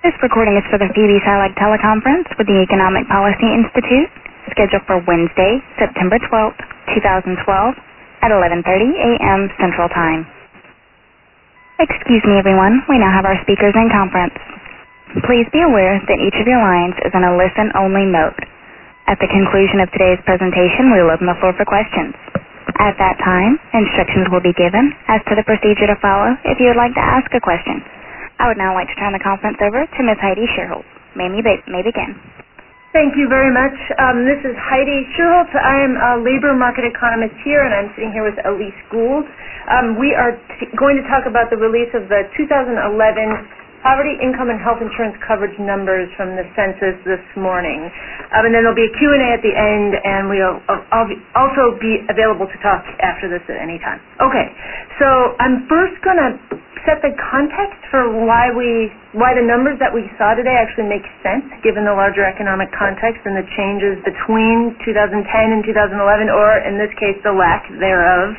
This recording is for the Phoebe Silag teleconference with the Economic Policy Institute, scheduled for Wednesday, September 12th, 2012, at 11:30 a.m. Central Time. Excuse me, everyone. We now have our speakers in conference. Please be aware that each of your lines is in a listen-only mode. At the conclusion of today's presentation, we will open the floor for questions. At that time, instructions will be given as to the procedure to follow if you would like to ask a question. I would now like to turn the conference over to Ms. Heidi Sherholtz. May begin. Thank you very much. This is Heidi Sherholtz. I am a labor market economist here, and I'm sitting here with Elise Gould. We are going to talk about the release of the 2011 poverty, income, and health insurance coverage numbers from the census this morning. And then there'll be a Q&A at the end, and I'll also be available to talk after this at any time. Okay, so I'm first going to set the context for why the numbers that we saw today actually make sense given the larger economic context and the changes between 2010 and 2011, or in this case, the lack thereof.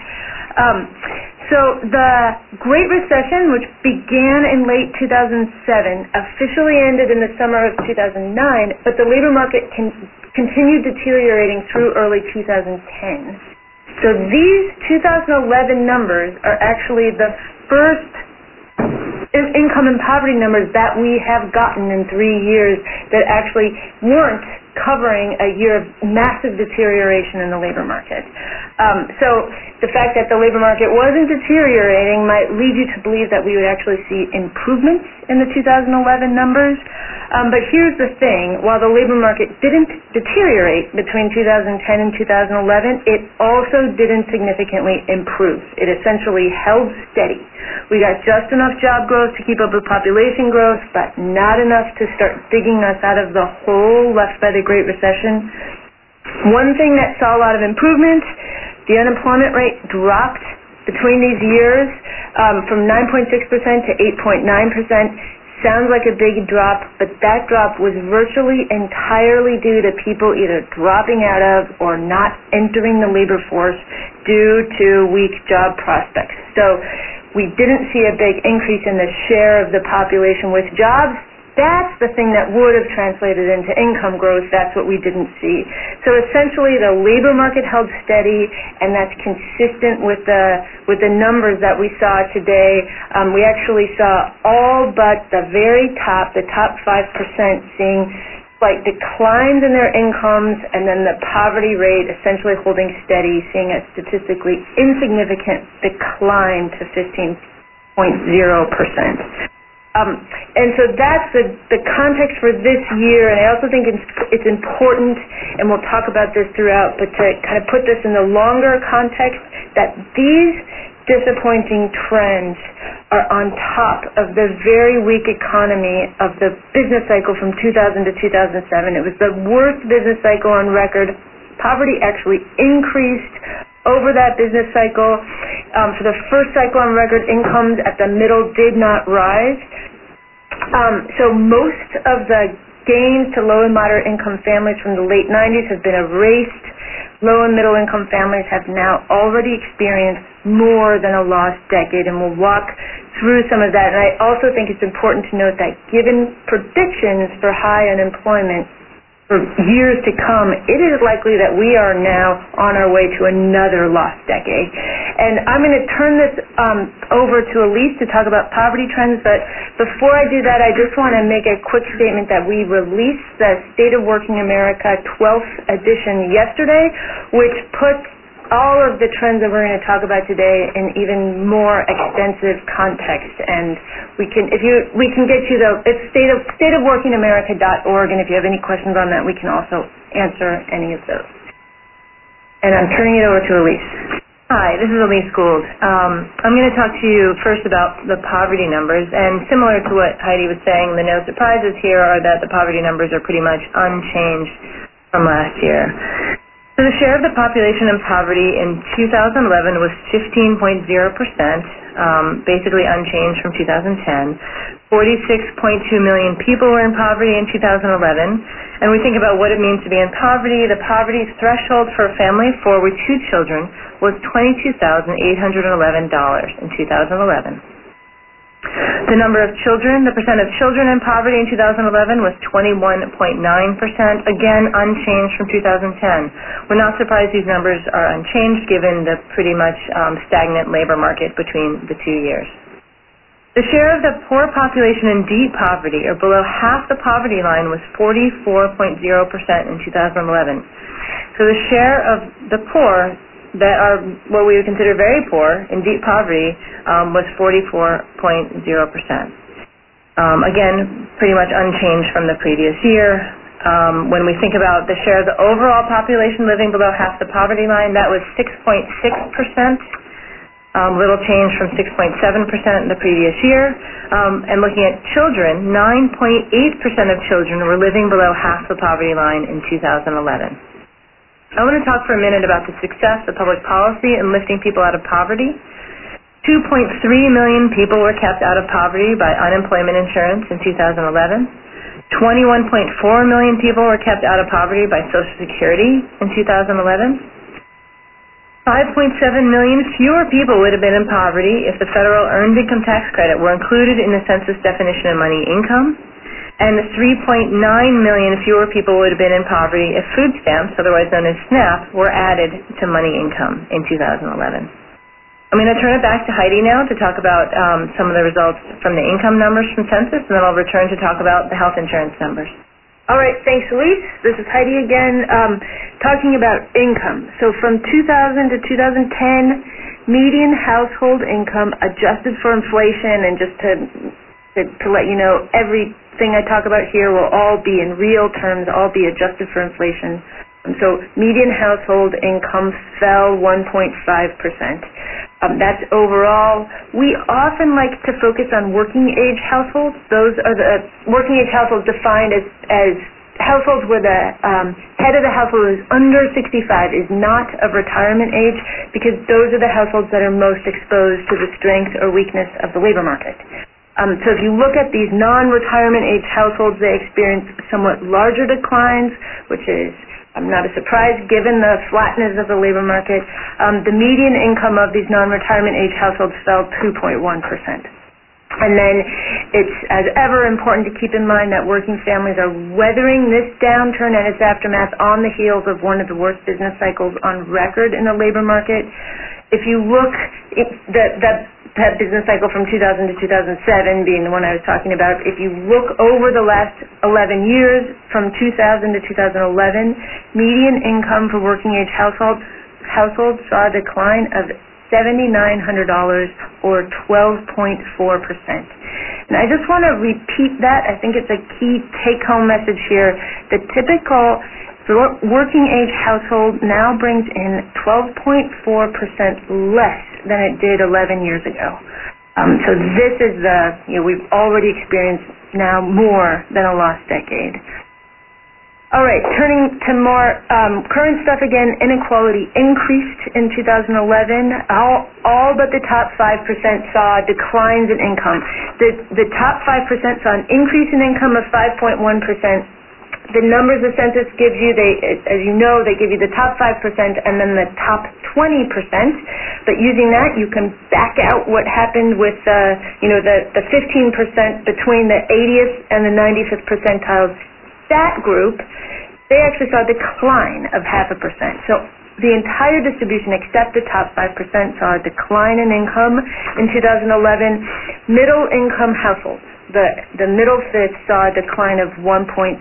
So the Great Recession, which began in late 2007, officially ended in the summer of 2009, but the labor market continued deteriorating through early 2010. So these 2011 numbers are actually the first income and poverty numbers that we have gotten in 3 years that actually weren't covering a year of massive deterioration in the labor market. So the fact that the labor market wasn't deteriorating might lead you to believe that we would actually see improvements in the 2011 numbers. But here's the thing. While the labor market didn't deteriorate between 2010 and 2011, it also didn't significantly improve. It essentially held steady. We got just enough job growth to keep up with population growth, but not enough to start digging us out of the hole left by the Great Recession. One thing that saw a lot of improvement, the unemployment rate dropped between these years from 9.6% to 8.9%. Sounds like a big drop, but that drop was virtually entirely due to people either dropping out of or not entering the labor force due to weak job prospects. So we didn't see a big increase in the share of the population with jobs. That's the thing that would have translated into income growth. That's what we didn't see. So essentially the labor market held steady, and that's consistent with the numbers that we saw today. We actually saw all but the very top, the top 5%, seeing slight declines in their incomes, and then the poverty rate essentially holding steady, seeing a statistically insignificant decline to 15.0%. And so that's the context for this year, and I also think it's important, and we'll talk about this throughout, but to kind of put this in the longer context, that these disappointing trends are on top of the very weak economy of the business cycle from 2000 to 2007. It was the worst business cycle on record. Poverty actually increased over that business cycle. For the first cycle on record, incomes at the middle did not rise. So most of the gains to low and moderate income families from the late 90s have been erased. Low and middle income families have now already experienced more than a lost decade, and we'll walk through some of that. And I also think it's important to note that given predictions for high unemployment for years to come, it is likely that we are now on our way to another lost decade. And I'm going to turn this over to Elise to talk about poverty trends, but before I do that, I just want to make a quick statement that we released the State of Working America 12th edition yesterday, which puts all of the trends that we're going to talk about today in even more extensive context. And we can get you it's stateofworkingamerica.org, and if you have any questions on that, we can also answer any of those. And I'm turning it over to Elise. Hi, this is Elise Gould. I'm going to talk to you first about the poverty numbers, and similar to what Heidi was saying, the no surprises here are that the poverty numbers are pretty much unchanged from last year. So the share of the population in poverty in 2011 was 15.0%, basically unchanged from 2010. 46.2 million people were in poverty in 2011. And we think about what it means to be in poverty. The poverty threshold for a family of four with 2 children was $22,811 in 2011. The number of children, the percent of children in poverty in 2011 was 21.9%, again unchanged from 2010. We're not surprised these numbers are unchanged given the pretty much stagnant labor market between the 2 years. The share of the poor population in deep poverty, or below half the poverty line, was 44.0% in 2011. So the share of the poor that are what we would consider very poor in deep poverty was 44.0%. Again, pretty much unchanged from the previous year. When we think about the share of the overall population living below half the poverty line, that was 6.6%, little change from 6.7% in the previous year. And looking at children, 9.8% of children were living below half the poverty line in 2011. I want to talk for a minute about the success of public policy in lifting people out of poverty. 2.3 million people were kept out of poverty by unemployment insurance in 2011. 21.4 million people were kept out of poverty by Social Security in 2011. 5.7 million fewer people would have been in poverty if the federal earned income tax credit were included in the census definition of money income. And 3.9 million fewer people would have been in poverty if food stamps, otherwise known as SNAP, were added to money income in 2011. I'm going to turn it back to Heidi now to talk about some of the results from the income numbers from census, and then I'll return to talk about the health insurance numbers. All right, thanks, Elise. This is Heidi again, talking about income. So from 2000 to 2010, median household income adjusted for inflation, and just to let you know, everything I talk about here will all be in real terms, all be adjusted for inflation. So median household income fell 1.5%. That's overall. We often like to focus on working age households. Those are the working age households defined as households where the head of the household is under 65, is not of retirement age, because those are the households that are most exposed to the strength or weakness of the labor market. So if you look at these non-retirement age households, they experience somewhat larger declines, which is not a surprise given the flatness of the labor market. The median income of these non-retirement age households fell 2.1%. And then it's, as ever, important to keep in mind that working families are weathering this downturn and its aftermath on the heels of one of the worst business cycles on record in the labor market. If you look at that business cycle from 2000 to 2007 being the one I was talking about, if you look over the last 11 years from 2000 to 2011, median income for working age households saw a decline of $7,900 or 12.4%. And I just want to repeat that. I think it's a key take-home message here. The typical working age household now brings in 12.4% less than it did 11 years ago. So this is we've already experienced now more than a lost decade. All right, turning to more current stuff again, inequality increased in 2011. All but the top 5% saw declines in income. The top 5% saw an increase in income of 5.1%. The numbers the census gives you, as you know, they give you the top 5% and then the top 20%. But using that, you can back out what happened with the 15% between the 80th and the 95th percentiles. That group, they actually saw a decline of 0.5%. So the entire distribution except the top 5% saw a decline in income in 2011. Middle income households, the middle fifth, saw a decline of 1.7%.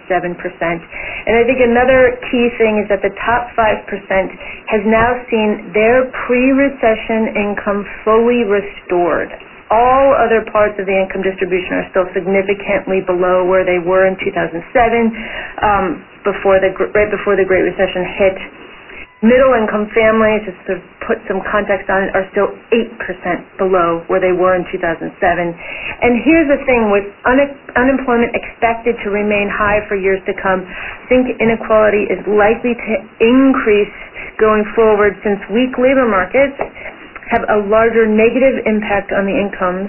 And I think another key thing is that the top 5% has now seen their pre-recession income fully restored. All other parts of the income distribution are still significantly below where they were in 2007, right before the Great Recession hit. Middle-income families, just to put some context on it, are still 8% below where they were in 2007. And here's the thing, with unemployment expected to remain high for years to come, I think inequality is likely to increase going forward, since weak labor markets have a larger negative impact on incomes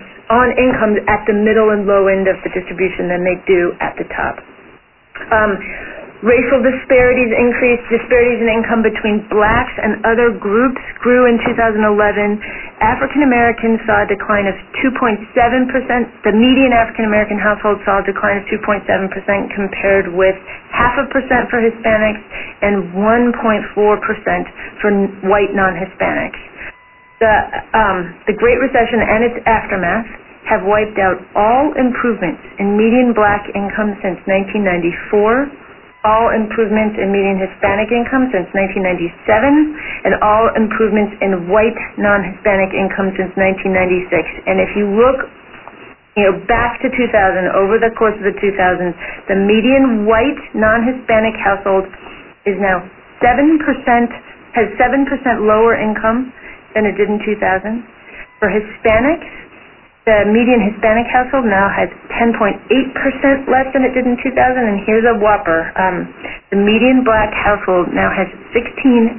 at the middle and low end of the distribution than they do at the top. Racial disparities increased. Disparities in income between blacks and other groups grew in 2011. African Americans saw a decline of 2.7%. The median African American household saw a decline of 2.7% compared with 0.5% for Hispanics and 1.4% for white non-Hispanics. The Great Recession and its aftermath have wiped out all improvements in median black income since 1994, all improvements in median Hispanic income since 1997, and all improvements in white non-Hispanic income since 1996. And if you look back to 2000, over the course of the 2000s, the median white non-Hispanic household is now 7% lower income than it did in 2000. For Hispanics, the median Hispanic household now has 10.8% less than it did in 2000, and here's a whopper. The median black household now has 16.8%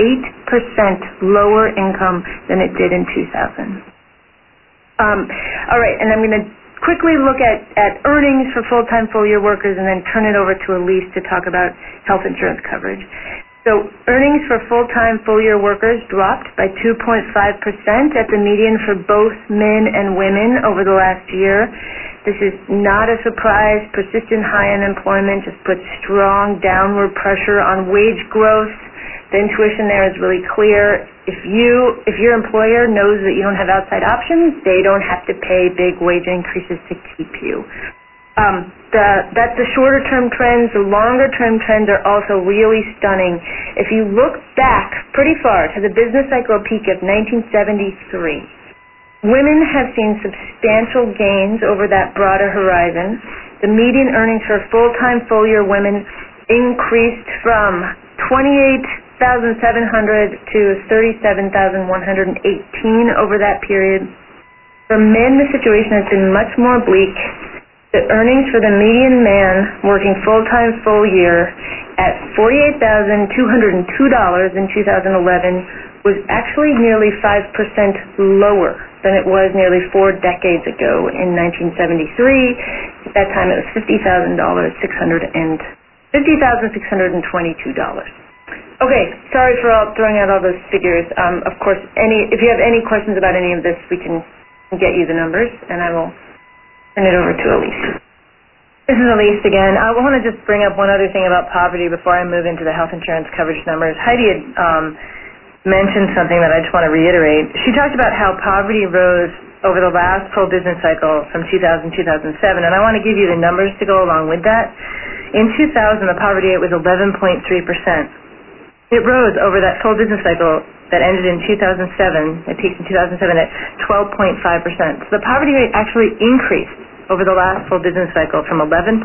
lower income than it did in 2000. All right, and I'm going to quickly look at earnings for full-time, full-year workers and then turn it over to Elise to talk about health insurance coverage. So earnings for full-time, full-year workers dropped by 2.5% at the median for both men and women over the last year. This is not a surprise. Persistent high unemployment just puts strong downward pressure on wage growth. The intuition there is really clear. If your employer knows that you don't have outside options, they don't have to pay big wage increases to keep you. That's the shorter-term trends. The longer-term trends are also really stunning. If you look back pretty far to the business cycle peak of 1973, women have seen substantial gains over that broader horizon. The median earnings for full-time, full-year women increased from $28,700 to $37,118 over that period. For men, the situation has been much more bleak. The earnings for the median man working full-time, full-year at $48,202 in 2011 was actually nearly 5% lower than it was nearly 4 decades ago in 1973. At that time, it was $50,622. Okay, sorry for throwing out all those figures. Of course, if you have any questions about any of this, we can get you the numbers, and I will turn it over to Elise. This is Elise again. I want to just bring up one other thing about poverty before I move into the health insurance coverage numbers. Heidi had mentioned something that I just want to reiterate. She talked about how poverty rose over the last full business cycle from 2000 to 2007, and I want to give you the numbers to go along with that. In 2000, the poverty rate was 11.3%. It rose over that full business cycle that ended in 2007, it peaked in 2007 at 12.5%. So the poverty rate actually increased over the last full business cycle from 11.3%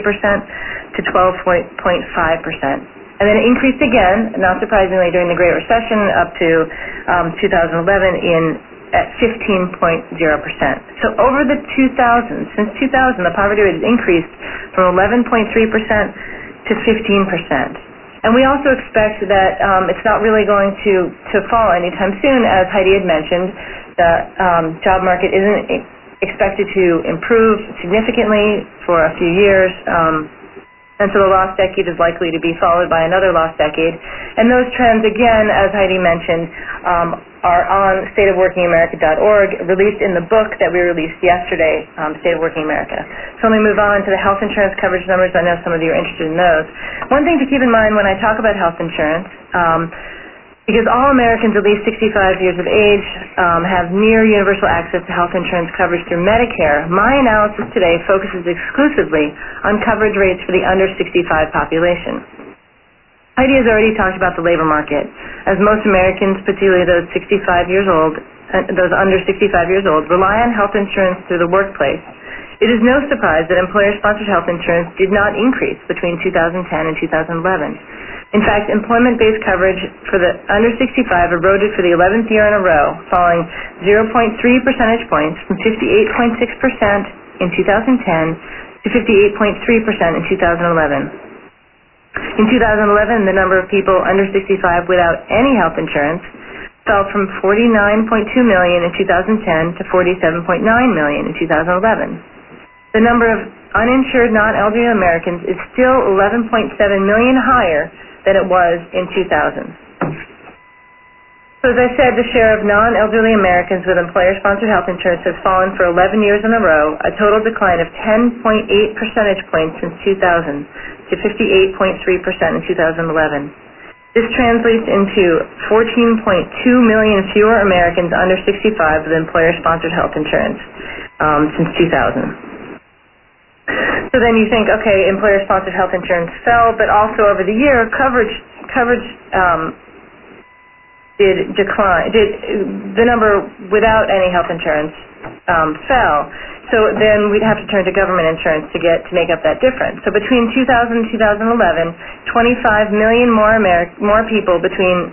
to 12.5%. And then it increased again, not surprisingly, during the Great Recession up to 2011 at 15.0%. So over the 2000s, since 2000, the poverty rate has increased from 11.3% to 15%. And we also expect that it's not really going to fall anytime soon. As Heidi had mentioned, the job market isn't expected to improve significantly for a few years. And so the lost decade is likely to be followed by another lost decade. And those trends, again, as Heidi mentioned, are on stateofworkingamerica.org, released in the book that we released yesterday, State of Working America. So let me move on to the health insurance coverage numbers. I know some of you are interested in those. One thing to keep in mind when I talk about health insurance, because all Americans at least 65 years of age have near universal access to health insurance coverage through Medicare, my analysis today focuses exclusively on coverage rates for the under 65 population. Heidi has already talked about the labor market, as most Americans, particularly those 65 years old, those under 65 years old, rely on health insurance through the workplace. It is no surprise that employer-sponsored health insurance did not increase between 2010 and 2011. In fact, employment-based coverage for the under 65 eroded for the 11th year in a row, falling 0.3 percentage points from 58.6% in 2010 to 58.3% in 2011. In 2011, the number of people under 65 without any health insurance fell from 49.2 million in 2010 to 47.9 million in 2011. The number of uninsured non-elderly Americans is still 11.7 million higher than it was in 2000. So as I said, the share of non-elderly Americans with employer-sponsored health insurance has fallen for 11 years in a row, a total decline of 10.8 percentage points since 2000 to 58.3% in 2011. This translates into 14.2 million fewer Americans under 65 with employer-sponsored health insurance since 2000. So then you think, okay, employer-sponsored health insurance fell, but also over the year, coverage did decline. The number without any health insurance fell. So then we'd have to turn to government insurance to make up that difference. So between 2000 and 2011, 25 million more people under 65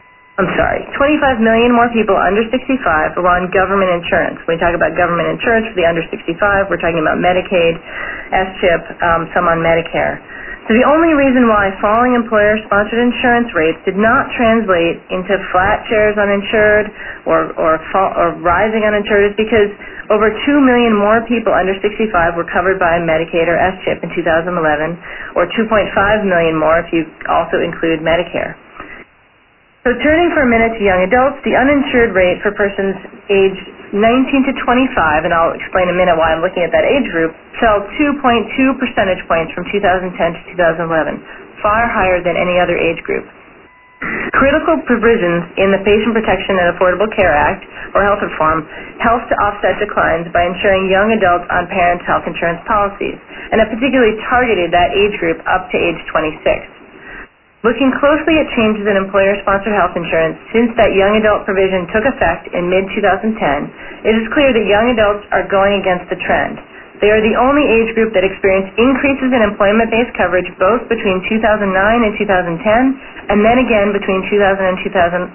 were on government insurance. When we talk about government insurance for the under 65, we're talking about Medicaid, S-CHIP, some on Medicare. So the only reason why falling employer-sponsored insurance rates did not translate into flat shares uninsured or rising uninsured is because over 2 million more people under 65 were covered by Medicaid or S-CHIP in 2011, or 2.5 million more if you also include Medicare. So turning for a minute to young adults, the uninsured rate for persons aged 19 to 25, and I'll explain in a minute why I'm looking at that age group, fell 2.2 percentage points from 2010 to 2011, far higher than any other age group. Critical provisions in the Patient Protection and Affordable Care Act, or health reform, helps to offset declines by ensuring young adults on parents' health insurance policies, and it particularly targeted that age group up to age 26. Looking closely at changes in employer-sponsored health insurance since that young adult provision took effect in mid-2010, it is clear that young adults are going against the trend. They are the only age group that experienced increases in employment-based coverage both between 2009 and 2010, and then again between 2010 and 2011.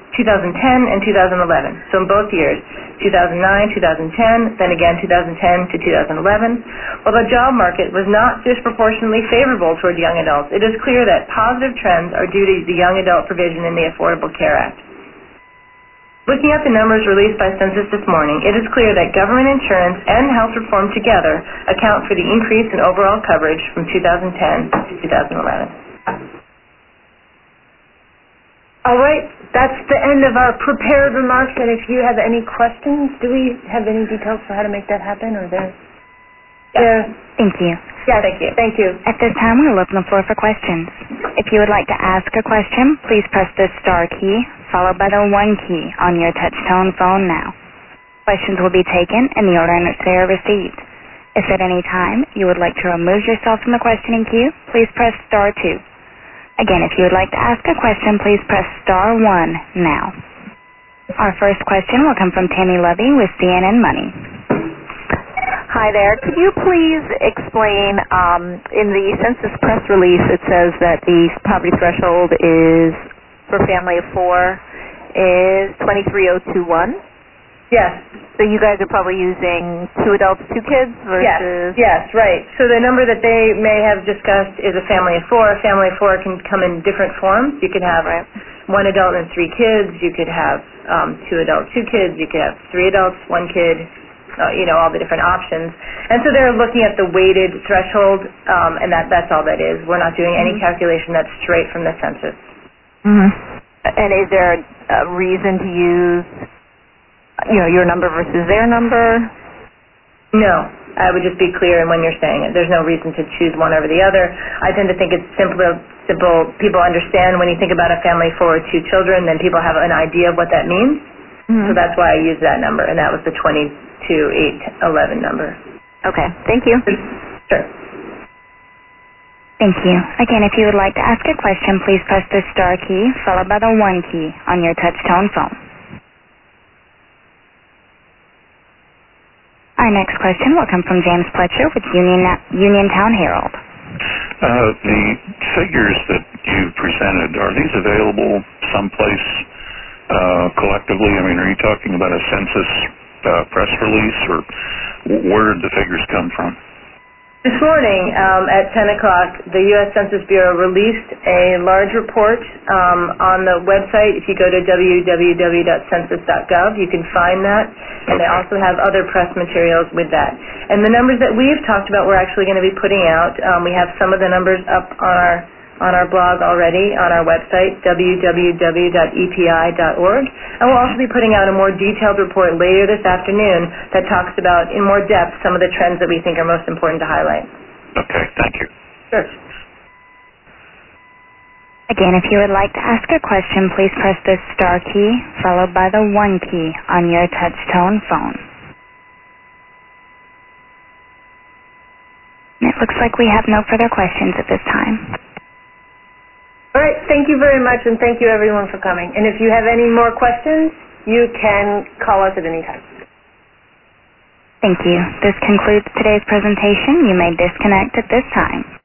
So in both years, 2009, 2010, then again 2010 to 2011. While the job market was not disproportionately favorable toward young adults, it is clear that positive trends are due to the young adult provision in the Affordable Care Act. Looking at the numbers released by Census this morning, it is clear that government insurance and health reform together account for the increase in overall coverage from 2010 to 2011. All right, that's the end of our prepared remarks, and if you have any questions, do we have any details for how to make that happen, or there? Yeah. Thank you. Yeah, thank you. Thank you. At this time, we'll open the floor for questions. If you would like to ask a question, please press the star key, followed by the 1 key on your touch-tone phone now. Questions will be taken in the order in which they are received. If at any time you would like to remove yourself from the questioning queue, please press star 2. Again, if you would like to ask a question, please press star 1 now. Our first question will come from Tammy Levy with CNN Money. Hi there. Could you please explain, in the census press release it says that the poverty threshold is, for family of 4, is 23,021? Yes. So you guys are probably using 2 adults, 2 kids versus... Yes, right. So the number that they may have discussed is a family of 4. A family of 4 can come in different forms. You could have 1 adult and 3 kids. You could have 2 adults, 2 kids. You could have 3 adults, 1 kid. All the different options. And so they're looking at the weighted threshold, and that's all that is. We're not doing any calculation. That's straight from the census. Mm-hmm. And is there a reason to use, your number versus their number? No. I would just be clear when you're saying it. There's no reason to choose one over the other. I tend to think it's simple. People understand when you think about a family of 4 or 2 children, then people have an idea of what that means. Mm-hmm. So that's why I used that number, and that was the 22,811 number. Okay. Thank you. Sure. Thank you. Again, if you would like to ask a question, please press the star key, followed by the 1 key on your touch-tone phone. Our next question will come from James Pletcher with Uniontown Herald. The figures that you presented, are these available someplace collectively? I mean, are you talking about a census press release, or where did the figures come from? This morning at 10 o'clock, the U.S. Census Bureau released a large report on the website. If you go to www.census.gov, you can find that, and they also have other press materials with that. And the numbers that we've talked about we're actually going to be putting out, we have some of the numbers up on our blog already, on our website, www.epi.org. And we'll also be putting out a more detailed report later this afternoon that talks about, in more depth, some of the trends that we think are most important to highlight. Okay, thank you. Sure. Again, if you would like to ask a question, please press the star key followed by the 1 key on your touch-tone phone. And it looks like we have no further questions at this time. All right, thank you very much, and thank you everyone for coming. And if you have any more questions, you can call us at any time. Thank you. This concludes today's presentation. You may disconnect at this time.